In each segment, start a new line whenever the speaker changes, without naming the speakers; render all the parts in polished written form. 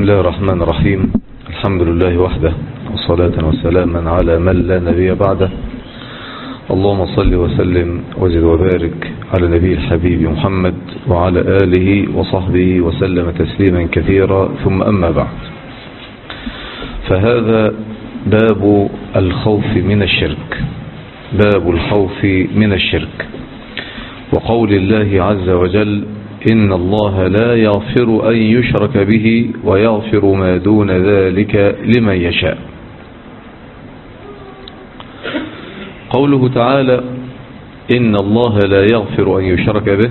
الله الرحمن الرحيم. الحمد لله وحده، وصلاة وسلاما على من لا نبي بعده. اللهم صل وسلم وزد وبارك على نبي الحبيب محمد وعلى آله وصحبه وسلم تسليما كثيرا، ثم أما بعد، فهذا باب الخوف من الشرك. باب الخوف من الشرك، وقول الله عز وجل: إن الله لا يغفر أن يشرك به ويغفر ما دون ذلك لمن يشاء. قوله تعالى: إن الله لا يغفر أن يشرك به،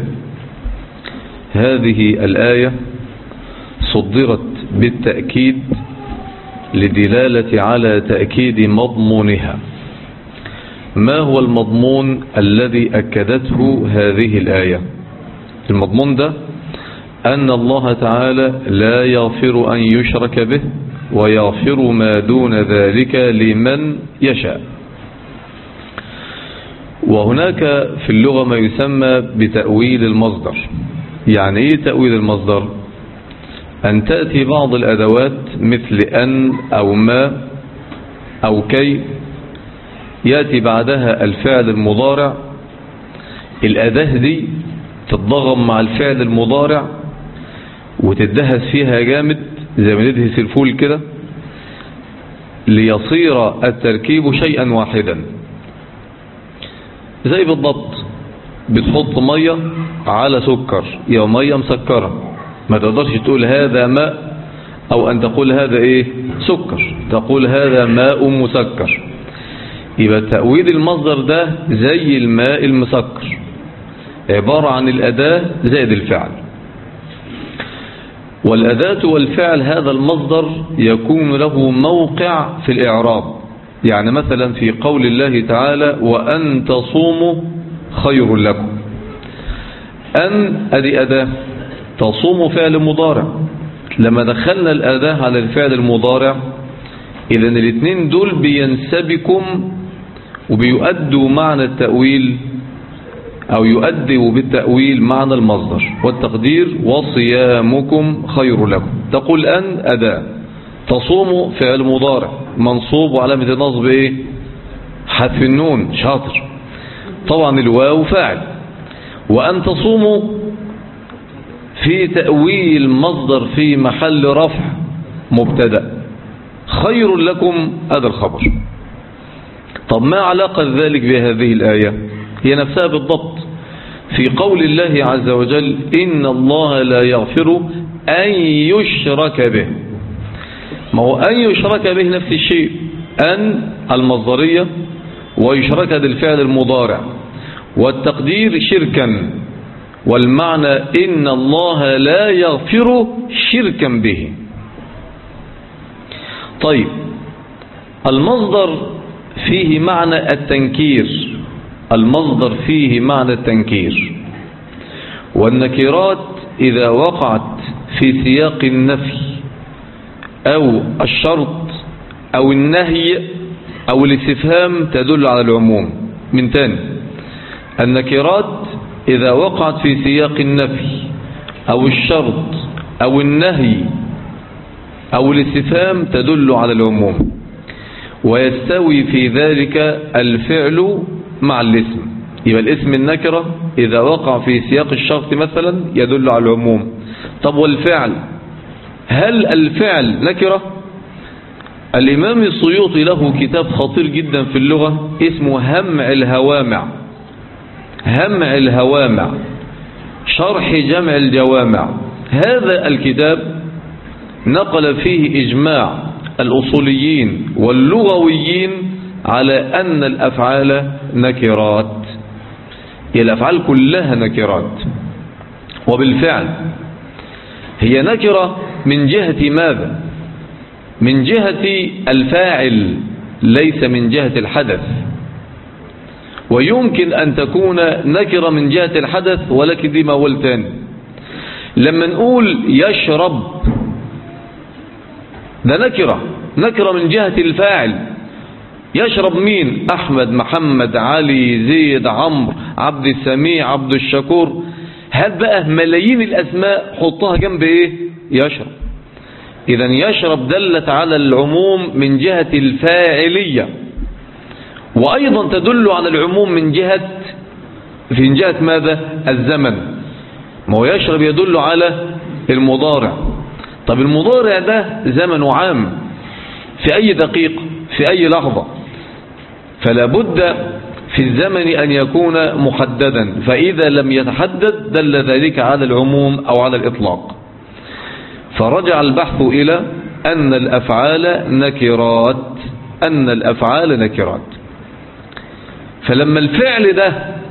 هذه الآية صدرت بالتأكيد لدلالة على تأكيد مضمونها. ما هو المضمون الذي أكدته هذه الآية؟ المضمون ده أن الله تعالى لا يغفر أن يشرك به ويغفر ما دون ذلك لمن يشاء. وهناك في اللغة ما يسمى بتأويل المصدر. يعني ايه تأويل المصدر؟ أن تأتي بعض الأدوات مثل أن أو ما أو كي، يأتي بعدها الفعل المضارع، الأداة دي تتضغم مع الفعل المضارع وتدهس فيها جامد زي ما ندهس الفول كده، ليصير التركيب شيئا واحدا. زي بالضبط بتحط مية على سكر، يا مية مسكرة، ما تقدرش تقول هذا ماء او ان تقول هذا ايه سكر، تقول هذا ماء مسكر. يبقى تأويل المصدر ده زي الماء المسكر، عبارة عن الأداة زائد الفعل. والأداة والفعل هذا المصدر يكون له موقع في الإعراب. يعني مثلا في قول الله تعالى: وأن تصوموا خير لكم. أن أدي أداة، تصوموا فعل مضارع. لما دخلنا الأداة على الفعل المضارع، إذن الاثنين دول بينسبكم وبيؤدوا معنى التأويل، أو يؤدوا بالتأويل معنى المصدر. والتقدير: وصيامكم خير لكم. تقول أن أداة، تصوم فعل مضارع منصوب وعلامة النصب إيه؟ حذف النون. شاطر. طبعا الواو فاعل. وأن تصوموا في تأويل مصدر في محل رفع مبتدأ، خير لكم هذا الخبر. طب ما علاقة ذلك بهذه الآية؟ هي نفسها بالضبط في قول الله عز وجل: إن الله لا يغفر أن يشرك به. ما هو أن يشرك به نفس الشيء، أن المصدرية، ويشرك بالفعل المضارع، والتقدير شركا، والمعنى إن الله لا يغفر شركا به. طيب، المصدر فيه معنى التنكير، المصدر فيه معنى التنكير. والنكرات إذا وقعت في سياق النفي أو الشرط أو النهي أو الاستفهام تدل على العموم. من تاني، النكرات إذا وقعت في سياق النفي أو الشرط أو النهي أو الاستفهام تدل على العموم، ويستوي في ذلك الفعل مع الاسم. يبقى الاسم النكرة إذا وقع في سياق الشرط مثلا يدل على العموم. طب والفعل، هل الفعل نكرة؟ الإمام السيوطي له كتاب خطير جدا في اللغة اسمه همع الهوامع. همع الهوامع شرح جمع الجوامع. هذا الكتاب نقل فيه إجماع الأصوليين واللغويين على أن الأفعال نكرات. الأفعال كلها نكرات. وبالفعل هي نكرة من جهة ماذا؟ من جهة الفاعل، ليس من جهة الحدث. ويمكن أن تكون نكرة من جهة الحدث، ولكن دي موال تاني. لما نقول يشرب، ده نكرة من جهة الفاعل. يشرب مين؟ أحمد، محمد، علي، زيد، عمرو، عبد السميع، عبد الشكور. هات بقى ملايين الأسماء حطها جنب إيه؟ يشرب. إذن يشرب دلت على العموم من جهة الفاعلية، وأيضا تدل على العموم من جهة ماذا؟ الزمن. ما هو يشرب يدل على المضارع. طب المضارع ده زمنه عام في أي دقيقة في أي لحظة، فلا بد في الزمن أن يكون محددا، فإذا لم يتحدد دل ذلك على العموم أو على الإطلاق. فرجع البحث إلى أن الأفعال نكرات. فلما الفعل ده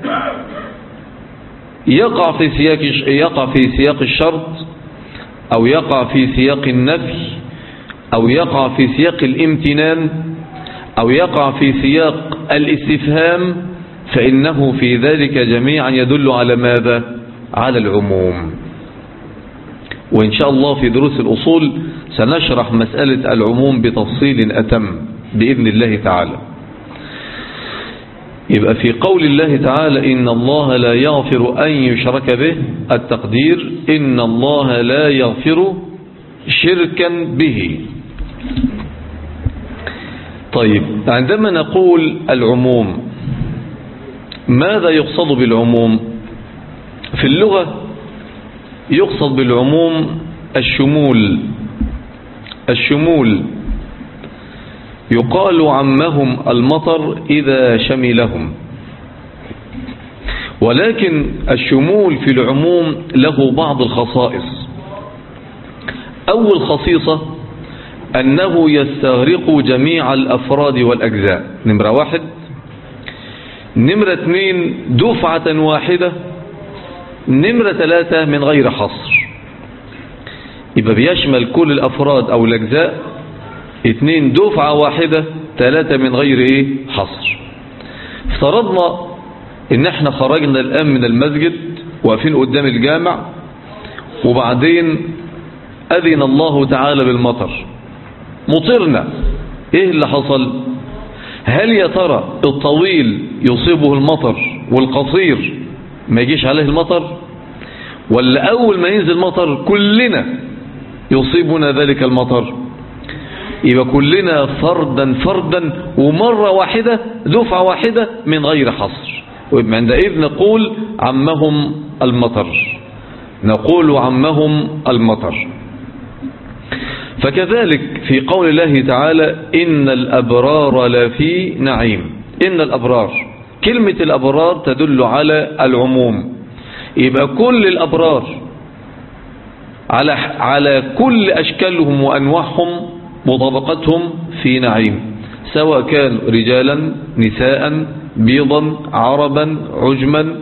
يقع في سياق الشرط، أو يقع في سياق النفي، أو يقع في سياق الامتنان، أو يقع في سياق الاستفهام، فإنه في ذلك جميعا يدل على ماذا؟ على العموم. وإن شاء الله في دروس الأصول سنشرح مسألة العموم بتفصيل أتم بإذن الله تعالى. يبقى في قول الله تعالى إن الله لا يغفر أن يشرك به، التقدير إن الله لا يغفر شركا به. طيب، عندما نقول العموم ماذا يقصد بالعموم؟ في اللغة يقصد بالعموم الشمول. يقال عمهم المطر إذا شملهم، ولكن الشمول في العموم له بعض الخصائص. أول خصيصة أنه يستغرق جميع الأفراد والأجزاء، نمرة 1. نمرة 2 دفعة واحدة. نمرة 3 من غير حصر. يبقى بيشمل كل الأفراد أو الأجزاء. 2 دفعة واحدة. 3 من غير حصر. افترضنا ان احنا خرجنا الآن من المسجد واقفين قدام الجامع، وبعدين أذن الله تعالى بالمطر، مطرنا. ايه اللي حصل؟ هل يا ترى الطويل يصيبه المطر والقصير ما يجيش عليه المطر، ولا أول ما ينزل مطر كلنا يصيبنا ذلك المطر؟ يبقى كلنا فردا ومرة واحدة، دفعة واحدة من غير حصر. وعندئذ نقول عمهم المطر. فكذلك في قول الله تعالى إن الأبرار لفي نعيم. إن الأبرار، كلمة الأبرار تدل على العموم. يبقى كل الأبرار على كل أشكالهم وأنواعهم وطبقتهم في نعيم، سواء كان رجالا نساء بيضا عربا عجما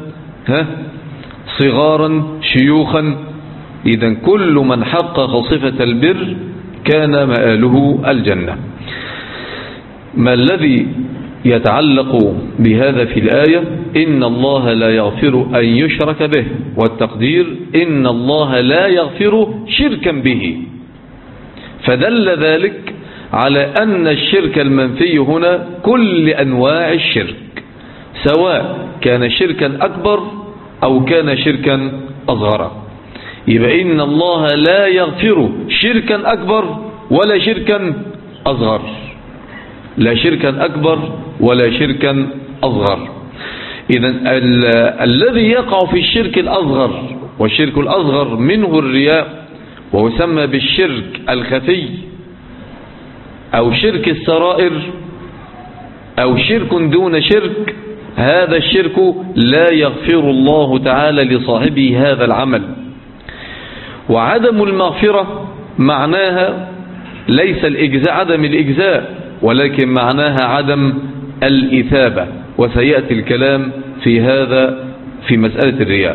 صغارا شيوخا. إذن كل من حقق صفة البر كان مآله الجنة. ما الذي يتعلق بهذا في الآية؟ إن الله لا يغفر أن يشرك به، والتقدير إن الله لا يغفر شركا به. فدل ذلك على أن الشرك المنفي هنا كل أنواع الشرك، سواء كان شركا أكبر أو كان شركا أصغر. يبقى إن الله لا يغفر شركا أكبر ولا شركا أصغر، لا شركا أكبر ولا شركا أصغر. إذن الذي يقع في الشرك الأصغر، والشرك الأصغر منه الرياء، ويسمى بالشرك الخفي أو شرك السرائر أو شرك دون شرك، هذا الشرك لا يغفر الله تعالى لصاحبه هذا العمل. وعدم المغفرة معناها ليس عدم الإجزاء، ولكن معناها عدم الإثابة، وسيأتي الكلام في هذا في مسألة الرياء.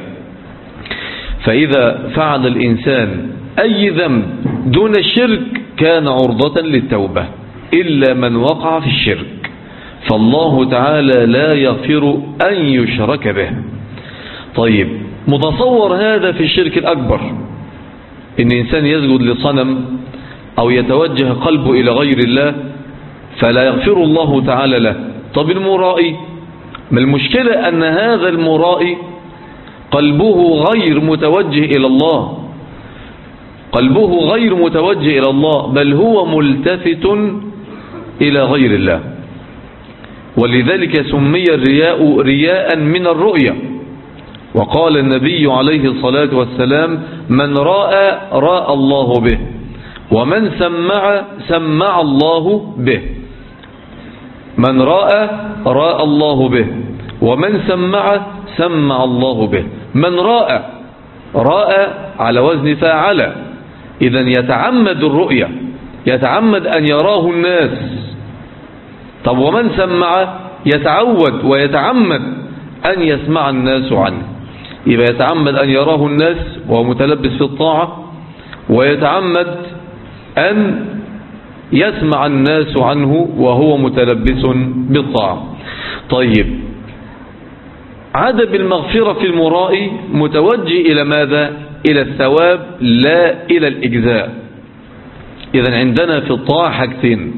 فإذا فعل الإنسان أي ذنب دون الشرك كان عرضة للتوبة، إلا من وقع في الشرك، فالله تعالى لا يغفر أن يشرك به. طيب، متصور هذا في الشرك الأكبر، إن إنسان يسجد لصنم أو يتوجه قلبه إلى غير الله فلا يغفر الله تعالى له. طب المرائي، ما المشكلة أن هذا المرائي قلبه غير متوجه إلى الله، قلبه غير متوجه إلى الله، بل هو ملتفت إلى غير الله. ولذلك سمي الرياء رياء من الرؤية. وقال النبي عليه الصلاة والسلام: من رأى رأى الله به، ومن سمع سمع الله به. من رأى رأى الله به، ومن سمع سمع الله به. من رأى رأى على وزن فاعل، إذن يتعمد الرؤية، يتعمد أن يراه الناس. طب ومن سمع يتعود ويتعمد أن يسمع الناس عنه، يبقى يتعمد أن يراه الناس وهو متلبس في الطاعة، ويتعمد أن يسمع الناس عنه وهو متلبس بالطاعة. طيب، عاد بالمغفرة في المرائي متوجه إلى ماذا؟ إلى الثواب لا إلى الإجزاء. إذن عندنا في الطاعة حاجتين: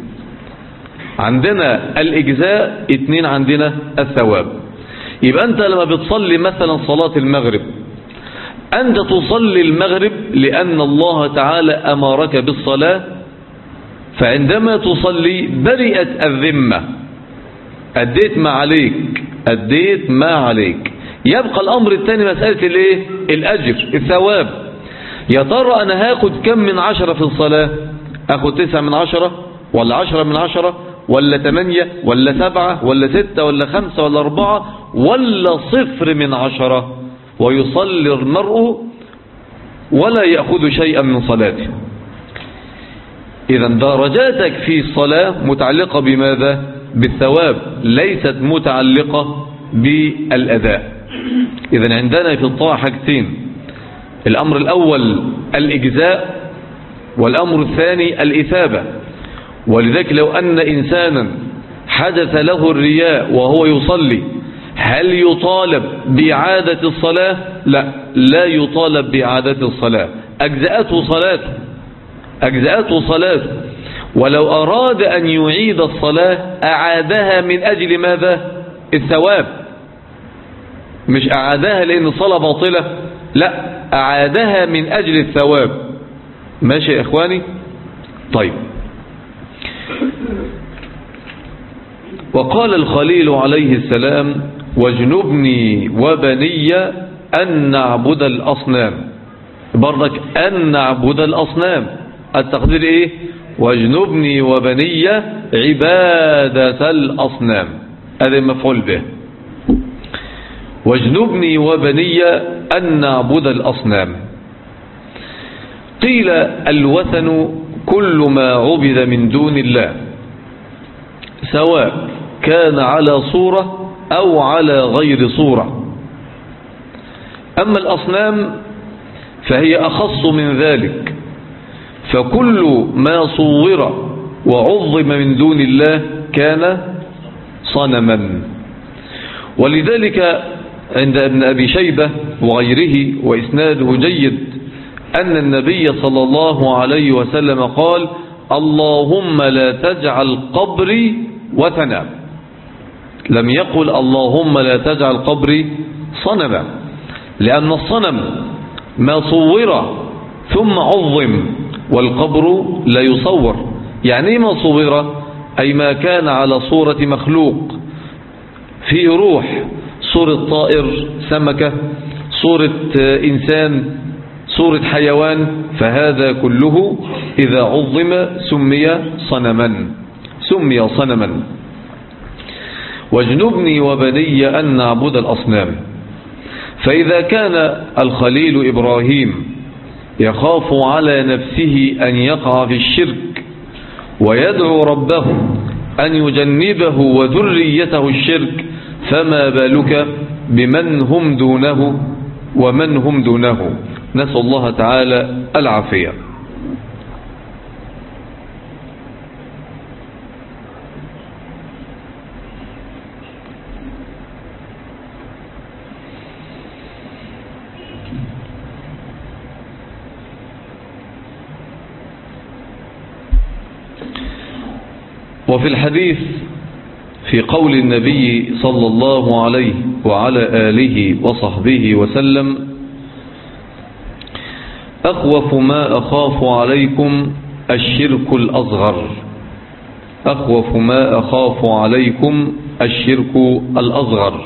عندنا الإجزاء، 2 عندنا الثواب. يبقى أنت لما بتصلي مثلا صلاة المغرب، أنت تصلي المغرب لأن الله تعالى أمرك بالصلاة، فعندما تصلي برئت الذمة، أديت ما عليك، أديت ما عليك. يبقى الأمر الثاني مسألة الايه؟ الأجر، الثواب. يا ترى أنا هاخد كم من 10 في الصلاة؟ أخد 9 من 10 ولا 10 من 10 ولا 8 ولا 7 ولا 6 ولا 5 ولا 4 ولا 0 من 10؟ ويصلي المرء ولا يأخذ شيئا من صلاته. إذا درجاتك في الصلاة متعلقة بماذا؟ بالثواب، ليست متعلقة بالأداء. إذا عندنا في الطاعة حاجتين: الأمر الأول الإجزاء، والأمر الثاني الإثابة. ولذلك لو أن إنسانا حدث له الرياء وهو يصلي، هل يطالب بإعادة الصلاة؟ لا، لا يطالب بإعادة الصلاة، أجزأته صلاته، أجزأته صلاته. ولو أراد أن يعيد الصلاة أعادها من أجل ماذا؟ الثواب، مش أعادها لأن الصلاة باطلة، لا، أعادها من أجل الثواب. ماشي يا إخواني؟ طيب، وقال الخليل عليه السلام: واجنبني وبني أن نعبد الأصنام. برضك أن نعبد الأصنام، التقدير إيه؟ واجنبني وبني عبادة الأصنام، هذا مفعول به. واجنبني وبني أن نعبد الأصنام. قيل الوثن كل ما عبد من دون الله، سواء كان على صورة أو على غير صورة. أما الأصنام فهي أخص من ذلك، فكل ما صور وعظم من دون الله كان صنما. ولذلك عند ابن أبي شيبة وغيره وإسناده جيد أن النبي صلى الله عليه وسلم قال: اللهم لا تجعل قبري وثنا. لم يقل اللهم لا تجعل قبري صنما، لأن الصنم ما صور ثم عظم، والقبر لا يصور. يعني ما صور؟ أي ما كان على صورة مخلوق، فيه روح، صورة طائر، سمكة، صورة إنسان، صورة حيوان، فهذا كله إذا عظم سمي صنما، سمي صنما. واجنبني وبني أن نعبد الأصنام. فإذا كان الخليل إبراهيم يخاف على نفسه أن يقع في الشرك ويدعو ربه أن يجنبه وذريته الشرك، فما بالك بمن هم دونه ومن هم دونه. نسأل الله تعالى العافية. وفي الحديث في قول النبي صلى الله عليه وعلى آله وصحبه وسلم: أخوف ما أخاف عليكم الشرك الأصغر. أخوف ما أخاف عليكم الشرك الأصغر.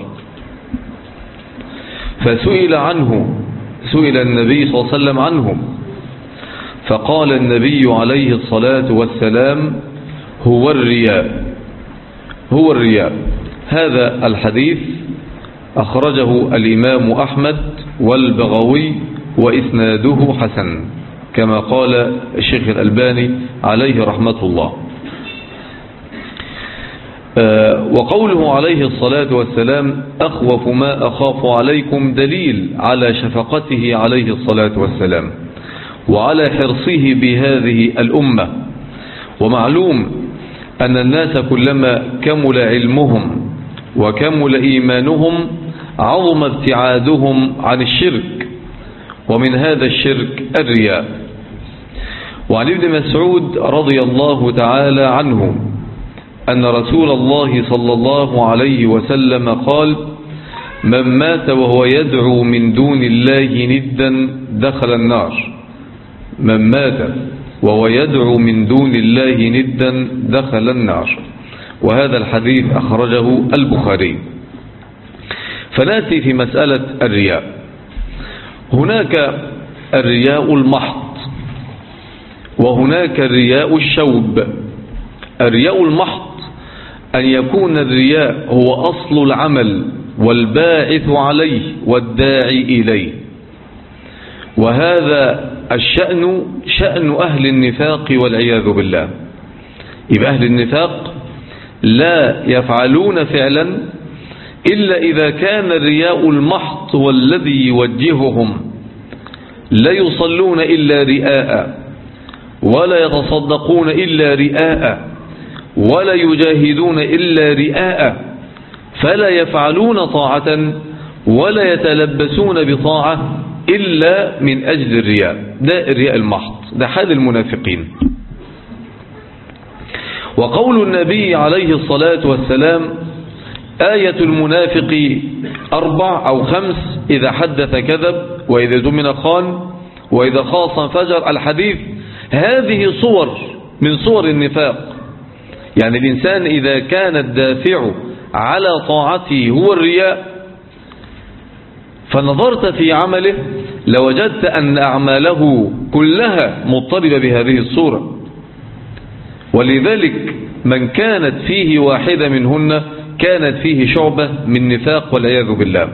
فسئل عنه، سئل النبي صلى الله عليه وسلم عنه، فقال النبي عليه الصلاة والسلام: هو الرياء. هو الرياء. هذا الحديث أخرجه الإمام أحمد والبغوي وإسناده حسن، كما قال الشيخ الألباني عليه رحمة الله. وقوله عليه الصلاة والسلام: أخوف ما أخاف عليكم، دليل على شفقته عليه الصلاة والسلام وعلى حرصه بهذه الأمة. ومعلوم أن الناس كلما كمل علمهم وكمل إيمانهم عظم ابتعادهم عن الشرك، ومن هذا الشرك الرياء. وعن ابن مسعود رضي الله تعالى عنه أن رسول الله صلى الله عليه وسلم قال: من مات وهو يدعو من دون الله ندا دخل النار. من مات وهو يدعو من دون الله ندا دخل النار. وهذا الحديث أخرجه البخاري. فنأتي في مسألة الرياء. هناك الرياء المحض، وهناك الرياء الشوب. الرياء المحض أن يكون الرياء هو أصل العمل والباعث عليه والداعي إليه، وهذا الشأن شأن أهل النفاق والعياذ بالله. يبقى أهل النفاق لا يفعلون فعلا إلا إذا كان الرياء المحض هو الذي يوجههم. لا يصلون إلا رئاء، ولا يتصدقون إلا رئاء، ولا يجاهدون إلا رئاء، فلا يفعلون طاعة ولا يتلبسون بطاعة إلا من أجل الرياء. ده الرياء المحض، ده حال المنافقين. وقول النبي عليه الصلاة والسلام: آية المنافق 4 أو 5: إذا حدث كذب، وإذا اؤتمن خان، وإذا خاصم فجر. الحديث هذه صور من صور النفاق. يعني الإنسان إذا كان الدافع على طاعته هو الرياء، فنظرت في عمله لوجدت أن أعماله كلها مضطربة بهذه الصورة. ولذلك من كانت فيه واحدة منهن كانت فيه شعبة من نفاق والعياذ بالله.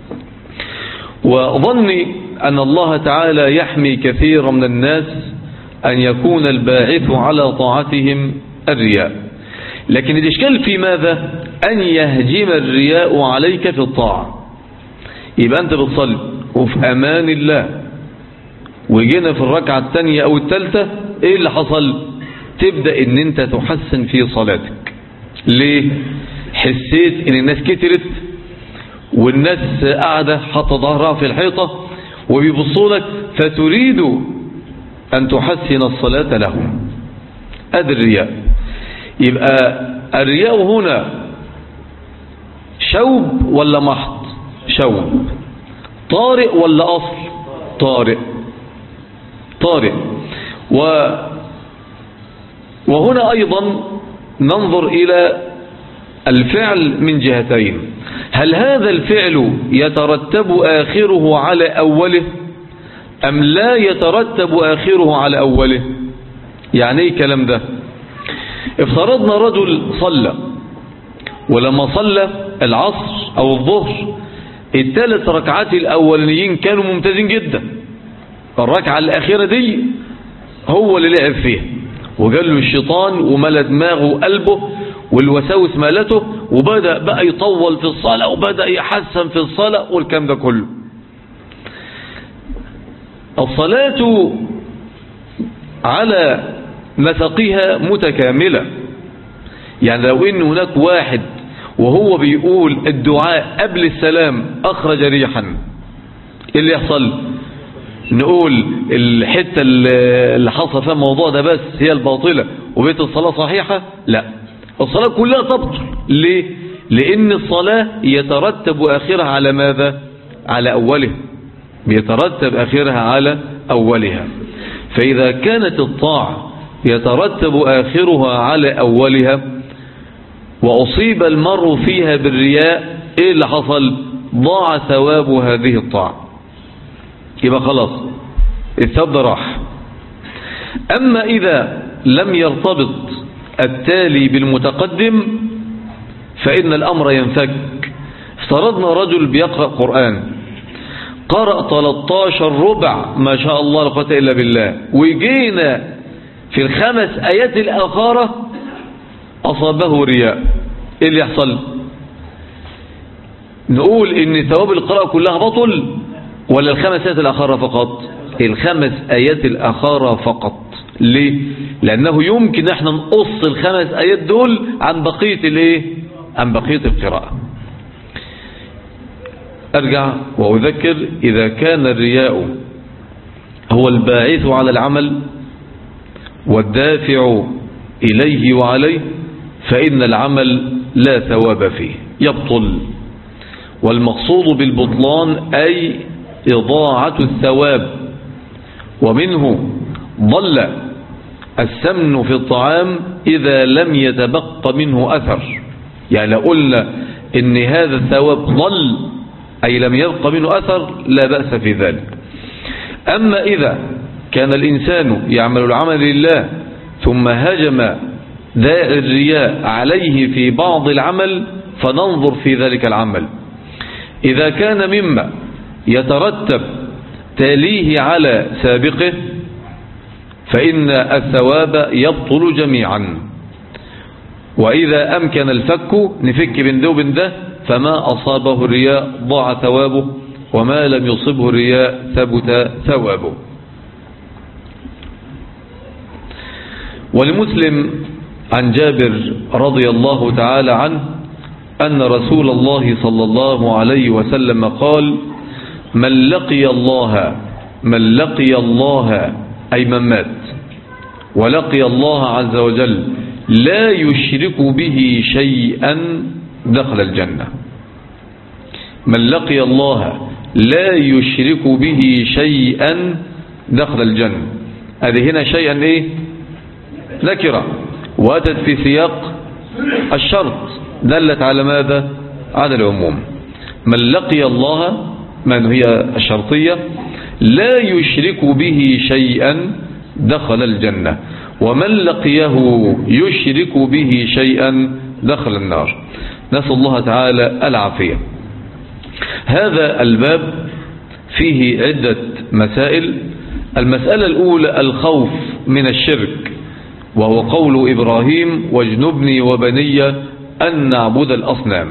وظني أن الله تعالى يحمي كثيرا من الناس أن يكون الباعث على طاعتهم الرياء. لكن الإشكال في ماذا؟ أن يهجم الرياء عليك في الطاعة. يبقى أنت بتصلي وفي أمان الله، وجينا في الركعة الثانية أو الثالثة، إيه اللي حصل؟ تبدأ أن أنت تحسن في صلاتك. ليه؟ حسيت أن الناس كترت، والناس قاعدة حاطة ظهرها في الحيطة وبيبصوا لك، فتريد أن تحسن الصلاة لهم. هذا الرياء. يبقى الرياء هنا شوب ولا محض؟ شوب. طارئ ولا أصل؟ طارئ. طارئ. وهنا أيضا ننظر إلى الفعل من جهتين. هل هذا الفعل يترتب آخره على أوله أم لا يترتب آخره على أوله؟ يعني ايه الكلام ده؟ افترضنا رجل صلى، ولما صلى العصر أو الظهر الثلاث ركعات الأولانيين كانوا ممتازين جدا، الركعة الأخيرة دي هو اللي لعب فيها، وقال له الشيطان وملى دماغه وقلبه والوساوس مالته، وبدأ بقى يطول في الصلاة وبدأ يحسن في الصلاة والكلام ده كله. الصلاة على نسقها متكاملة. يعني لو ان هناك واحد وهو بيقول الدعاء قبل السلام أخرج ريحا، ايه اللي يحصل؟ نقول الحتة اللي حصل فيها الموضوع ده بس هي الباطلة وبيت الصلاة صحيحة؟ لا، الصلاة كلها تبطل. ليه؟ لأن الصلاة يترتب آخرها على ماذا؟ على أوله. بيترتب آخرها على أولها. فإذا كانت الطاعة يترتب آخرها على أولها وأصيب المرء فيها بالرياء، إيه اللي حصل؟ ضاع ثواب هذه الطاعة، يبقى خلاص الثواب ده راح. أما إذا لم يرتبط التالي بالمتقدم فإن الأمر ينفك. افترضنا رجل بيقرأ قرآن، قرأ 13 ربع ما شاء الله لا قوة إلا بالله، وجينا في الخمس آيات الآخرة أصابه رياء، إيه اللي يحصل؟ نقول إن ثواب القراءة كلها بطل ولا الخمس آيات الآخرة فقط؟ الخمس آيات الآخرة فقط. ليه؟ لأنه يمكن احنا نقص الخمس آيات دول عن بقية الايه؟ عن بقية القراءة. أرجع وأذكر، إذا كان الرياء هو الباعث على العمل والدافع إليه وعليه فإن العمل لا ثواب فيه، يبطل. والمقصود بالبطلان أي إضاعة الثواب. ومنه ضل السمن في الطعام إذا لم يتبق منه أثر، يعني لو قلنا إن هذا الثواب ضل أي لم يبق منه أثر لا بأس في ذلك. أما إذا كان الإنسان يعمل العمل لله ثم هجم داعي الرياء عليه في بعض العمل فننظر في ذلك العمل. إذا كان مما يترتب تاليه على سابقه فإن الثواب يبطل جميعا. وإذا أمكن الفك نفك بين ده وبين ده، فما أصابه الرياء ضاع ثوابه وما لم يصبه الرياء ثبت ثوابه. ولمسلم عن جابر رضي الله تعالى عنه أن رسول الله صلى الله عليه وسلم قال: من لقي الله أي من مات ولقي الله عز وجل لا يشرك به شيئا دخل الجنة. من لقي الله لا يشرك به شيئا دخل الجنة. هذه هنا شيئا ايه؟ نكرة، واتت في سياق الشرط دلت على ماذا؟ على العموم. من لقي الله، من هي الشرطية؟ لا يشرك به شيئا دخل الجنة، ومن لقيه يشرك به شيئا دخل النار. نسأل الله تعالى العافية. هذا الباب فيه عدة مسائل. المسألة الأولى الخوف من الشرك، وهو قول إبراهيم: واجنبني وبني أن نعبد الأصنام.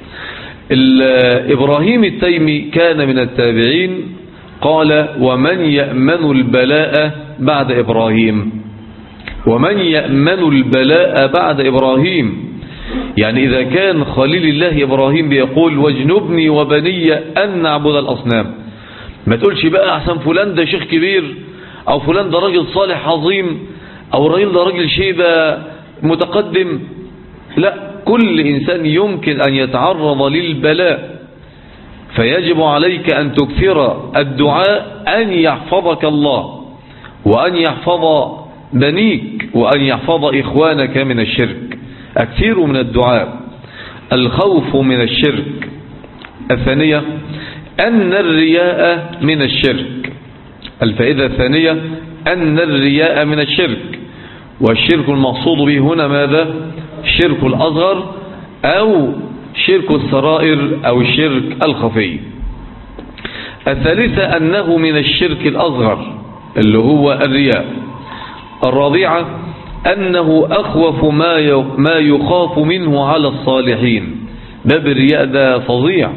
إبراهيم التيمي كان من التابعين، قال: ومن يأمن البلاء بعد إبراهيم؟ ومن يأمن البلاء بعد إبراهيم؟ يعني إذا كان خليل الله إبراهيم بيقول: واجنبني وبني أن نعبد الأصنام، ما تقولش بقى أحسن فلان ده شيخ كبير، أو فلان ده راجل صالح عظيم، أو الراجل ده راجل شيبة متقدم. لا، كل إنسان يمكن أن يتعرض للبلاء، فيجب عليك أن تكثر الدعاء أن يحفظك الله، وأن يحفظ بنيك، وأن يحفظ إخوانك من الشرك. أكثر من الدعاء. الخوف من الشرك. الثانية أن الرياء من الشرك. الفائدة الثانية أن الرياء من الشرك، والشرك المقصود به هنا ماذا؟ الشرك الأصغر أو شرك السرائر أو الشرك الخفي. الثالثة أنه من الشرك الأصغر اللي هو الرياء. الرابعة أنه أخوف ما يخاف منه على الصالحين. باب الرياء ده فظيع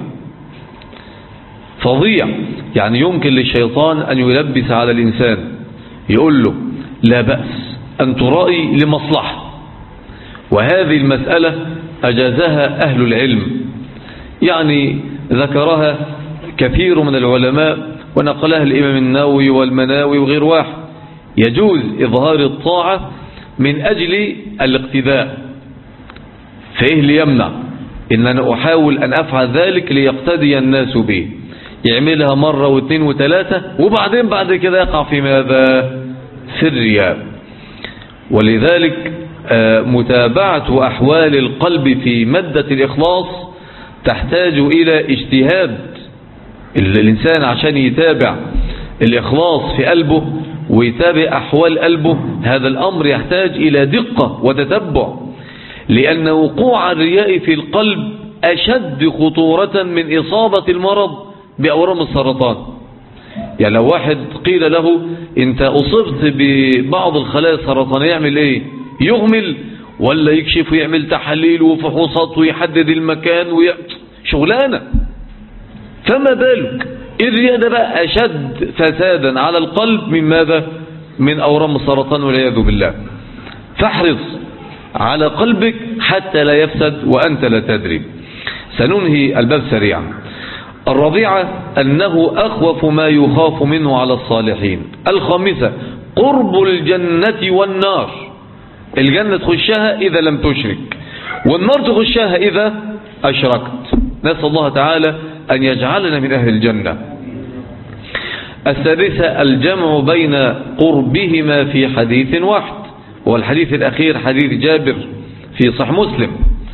فظيع، يعني يمكن للشيطان أن يلبس على الإنسان، يقول له: لا بأس أن ترائي لمصلحة. وهذه المسألة أجازها أهل العلم، يعني ذكرها كثير من العلماء ونقلها الإمام النووي والمناوي وغير واحد. يجوز إظهار الطاعة من أجل الاقتداء. فإيه اللي يمنع إن أنا أحاول أن أفعل ذلك ليقتدي الناس به؟ يعملها مرة واثنين وثلاثة، وبعدين بعد كده يقع في ماذا؟ في الرياء. ولذلك متابعة أحوال القلب في مادة الإخلاص تحتاج إلى اجتهاد. الإنسان عشان يتابع الإخلاص في قلبه ويتابع أحوال قلبه، هذا الأمر يحتاج إلى دقة وتتبع، لأن وقوع الرياء في القلب أشد خطورة من إصابة المرض بأورام السرطان. يعني لو واحد قيل له أنت أصبت ببعض الخلايا السرطانية، يعمل إيه؟ يغمل ولا يكشف ويعمل تحاليل وفحوصات ويحدد المكان شغلانة. فما بالك الرياء ده بقى أشد فسادا على القلب من ماذا؟ من أورام السرطان والعياذ بالله. فاحرص على قلبك حتى لا يفسد وأنت لا تدري. سننهي الباب سريعا. الرابعة أنه أخوف ما يخاف منه على الصالحين. الخامسة قرب الجنة والنار. الجنة تخشها إذا لم تشرك، والنار تخشها إذا أشركت. نسأل الله تعالى أن يجعلنا من أهل الجنة. السادسة الجمع بين قربهما في حديث واحد، والحديث الأخير حديث جابر في صحيح مسلم.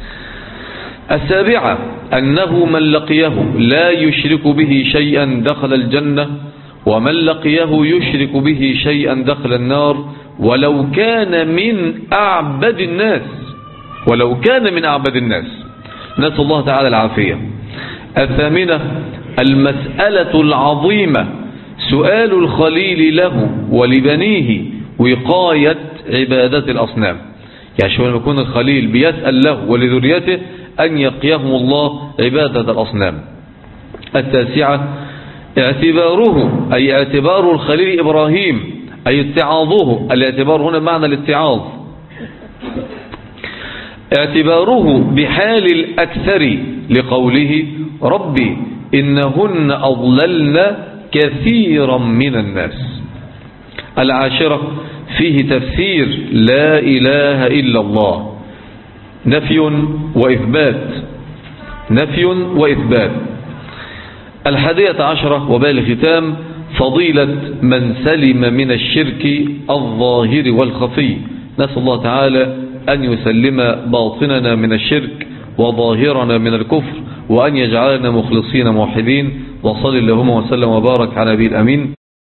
السابعة أنه من لقيه لا يشرك به شيئا دخل الجنة، ومن لقيه يشرك به شيئا دخل النار، ولو كان من أعبد الناس. ولو كان من أعبد الناس. نسأل الله تعالى العافية. الثامنة المسألة العظيمة سؤال الخليل له ولبنيه وقاية عبادة الأصنام. يعني شو لما يكون الخليل بيسأل له ولذريته أن يقيهم الله عبادة الأصنام. التاسعة اعتباره، أي اعتبار الخليل إبراهيم، أي اتعاظه. الاعتبار هنا معنى الاتعاظ، اعتباره بحال الأكثر لقوله ربي إنهن أضللن كثيرا من الناس. العاشرة فيه تفسير لا إله إلا الله، نفي وإثبات، نفي وإثبات. 11 وبالختام فضيلة من سلم من الشرك الظاهر والخفي. نسأل الله تعالى أن يسلم باطننا من الشرك وظاهرنا من الكفر، وأن يجعلنا مخلصين موحدين. وصل اللهم وسلم وبارك على نبي الأمين